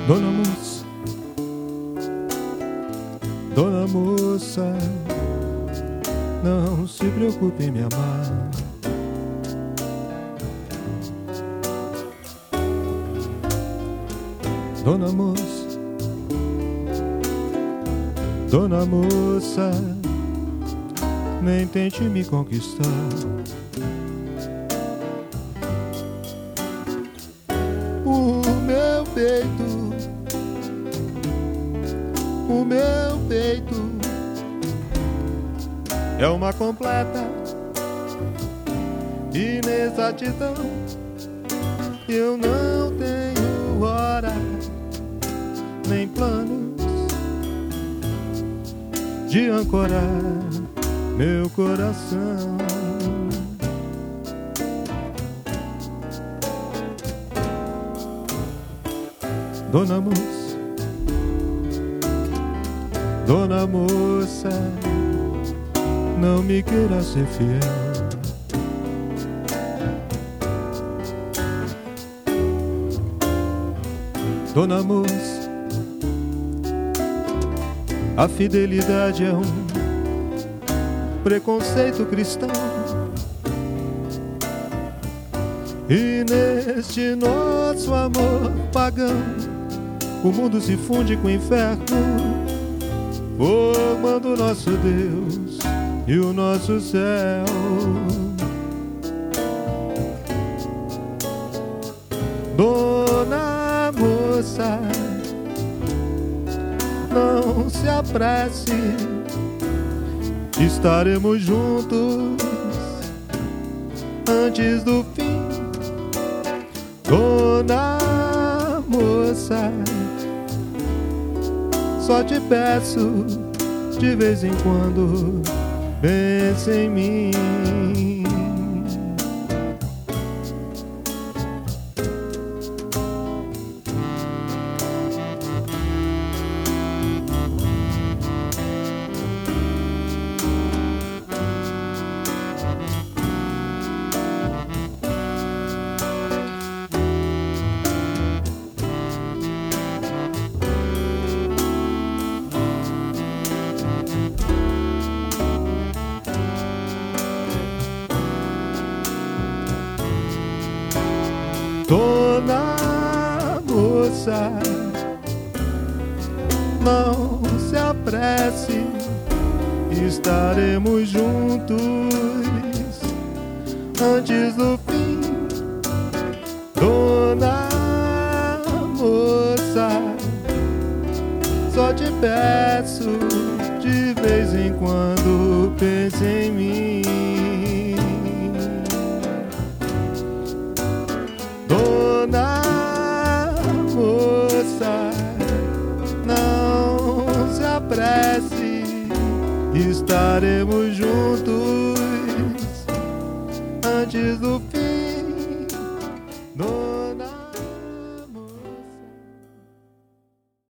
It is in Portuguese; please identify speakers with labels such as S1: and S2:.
S1: Dona moça, dona moça, não se preocupe em me amar. Dona moça, dona moça, nem tente me conquistar. O meu peito é uma completa inexatidão. Eu não tenho hora nem planos de ancorar meu coração. Dona moça, dona moça, não me queira ser fiel. Dona moça, a fidelidade é um preconceito cristão. E neste nosso amor pagão, o mundo se funde com o inferno, formando o nosso Deus e o nosso céu. Dona moça, não se apresse, estaremos juntos antes do fim. Dona moça, só te peço, de vez em quando, pense em mim. Dona moça, não se apresse, estaremos juntos antes do fim. Dona moça, só te peço, de vez em quando, pense em mim. Dona moça, não se apresse, estaremos juntos antes do